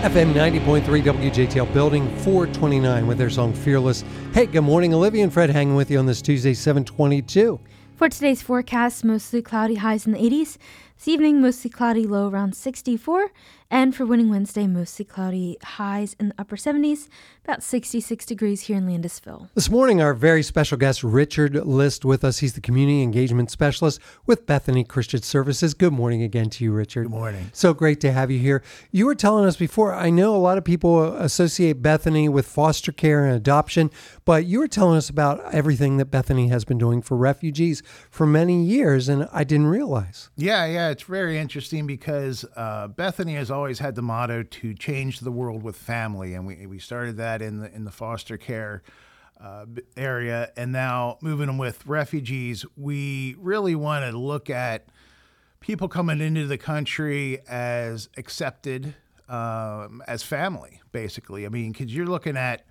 FM 90.3 WJTL Building 429 with their song Fearless. Hey, good morning. Olivia and Fred hanging with you on this Tuesday, 722. For today's forecast, mostly cloudy, highs in the 80s. This evening, mostly cloudy, low around 64. And for Winning Wednesday, mostly cloudy, highs in the upper 70s, about 66 degrees here in Landisville. This morning, our very special guest, Richard List, with us. He's the Community Engagement Specialist with Bethany Christian Services. Good morning again to you, Richard. Good morning. So great to have you here. You were telling us before, I know a lot of people associate Bethany with foster care and adoption, but you were telling us about everything that Bethany has been doing for refugees for many years, and I didn't realize. Yeah, it's very interesting because Bethany has always had the motto to change the world with family, and we started that in the foster care area, and now moving on with refugees, we really want to look at people coming into the country as accepted as family, basically. I mean, because you're looking at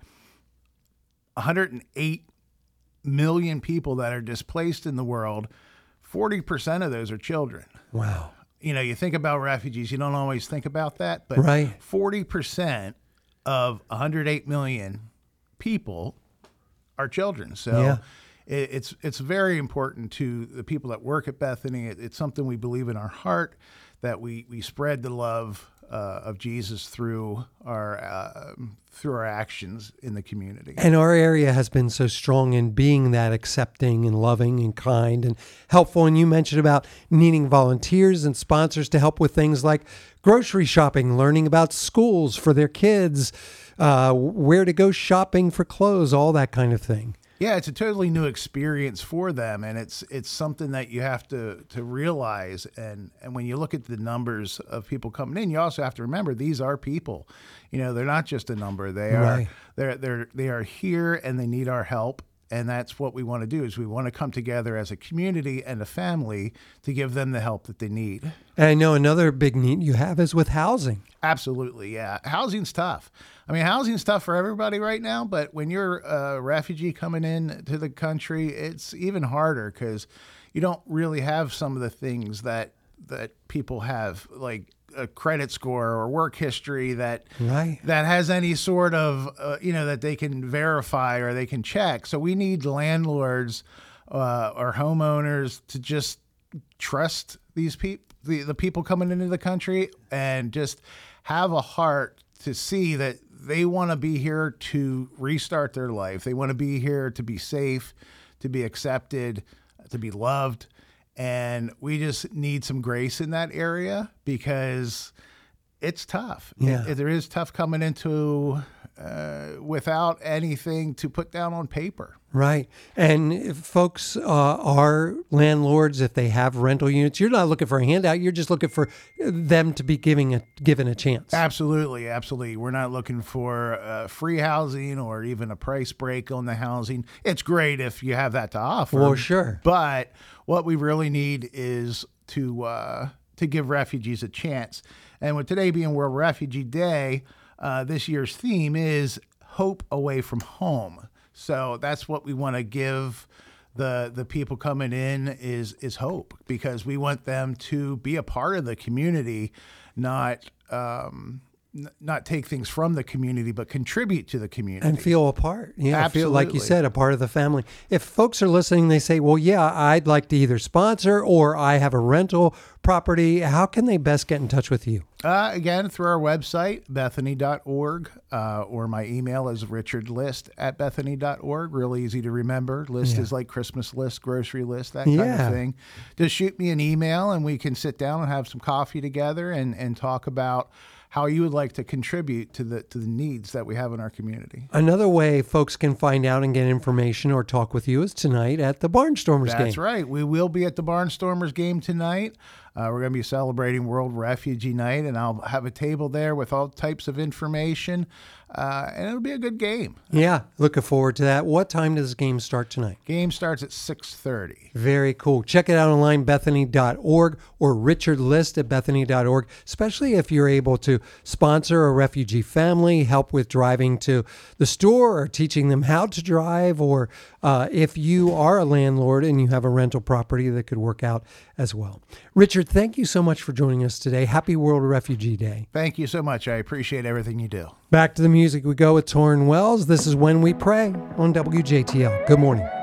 108 million people that are displaced in the world. 40% of those are children. Wow. You know, you think about refugees, you don't always think about that, but Right. 40% of 108 million people are children. So Yeah. it's very important to the people that work at Bethany. It's something we believe in our heart, that we spread the love of Jesus through our actions in the community. And our area has been so strong in being that accepting and loving and kind and helpful. And you mentioned about needing volunteers and sponsors to help with things like grocery shopping, learning about schools for their kids, where to go shopping for clothes, all that kind of thing. Yeah, it's a totally new experience for them, and it's something that you have to realize. And when you look at the numbers of people coming in, you also have to remember these are people. You know, they're not just a number. They are Right. they are here, and they need our help. And that's what we want to do, is we want to come together as a community and a family to give them the help that they need. And I know another big need you have is with housing. Absolutely, yeah. Housing's tough. I mean, housing's tough for everybody right now, but when you're a refugee coming in to the country, it's even harder because you don't really have some of the things that people have, like a credit score or work history that Right. has any sort of, that they can verify or they can check. So we need landlords or homeowners to just trust these people, the people coming into the country, and just have a heart to see that they want to be here to restart their life. They want to be here to be safe, to be accepted, to be loved. And we just need some grace in that area because it's tough. Yeah. There is tough coming into without anything to put down on paper. Right. And if folks are landlords, if they have rental units, you're not looking for a handout. You're just looking for them to be given a chance. Absolutely. We're not looking for free housing or even a price break on the housing. It's great if you have that to offer. Well, sure. But what we really need is to give refugees a chance. And with today being World Refugee Day, this year's theme is Hope Away from Home. So that's what we want to give the people coming in is hope, because we want them to be a part of the community, not take things from the community, but contribute to the community. And feel a part. Yeah, feel, like you Absolutely. said, a part of the family. If folks are listening, they say, well, yeah, I'd like to either sponsor or I have a rental property. How can they best get in touch with you? Again, through our website, bethany.org, or my email is richardlist@bethany.org. Real easy to remember. List Yeah. is like Christmas list, grocery list, that kind Yeah. of thing. Just shoot me an email and we can sit down and have some coffee together and talk about how you would like to contribute to the needs that we have in our community. Another way folks can find out and get information or talk with you is tonight at the Barnstormers game. That's right. We will be at the Barnstormers game tonight. We're going to be celebrating World Refugee Night, and I'll have a table there with all types of information. and it'll be a good game. Yeah, looking forward to that. What time does the game start tonight? Game starts at 6:30. Very cool. Check it out online, Bethany.org, or Richard List at Bethany.org, especially if you're able to sponsor a refugee family, help with driving to the store or teaching them how to drive, or if you are a landlord and you have a rental property that could work out as well. Richard, thank you so much for joining us today. Happy World Refugee Day. Thank you so much. I appreciate everything you do. Back to the music we go with Torrin Wells. This is When We Pray on WJTL. Good morning.